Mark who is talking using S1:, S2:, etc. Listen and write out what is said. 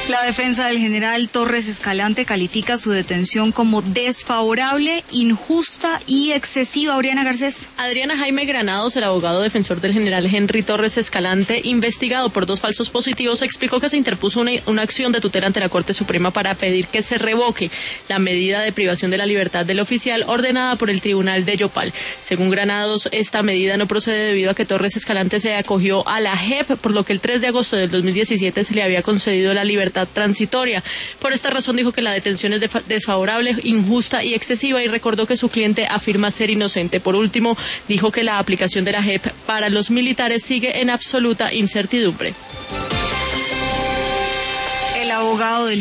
S1: La defensa del general Torres Escalante califica su detención como desfavorable, injusta y excesiva. Oriana Garcés.
S2: Adriana Jaime Granados, el abogado defensor del general Henry Torres Escalante, investigado por 2 falsos positivos, explicó que se interpuso una acción de tutela ante la Corte Suprema para pedir que se revoque la medida de privación de la libertad del oficial ordenada por el Tribunal de Yopal. Según Granados, esta medida no procede debido a que Torres Escalante se acogió a la JEP, por lo que el 3 de agosto del 2017 se le había concedido la libertad transitoria. Por esta razón dijo que la detención es desfavorable, injusta y excesiva, y recordó que su cliente afirma ser inocente. Por último, dijo que la aplicación de la JEP para los militares sigue en absoluta incertidumbre.
S1: El abogado del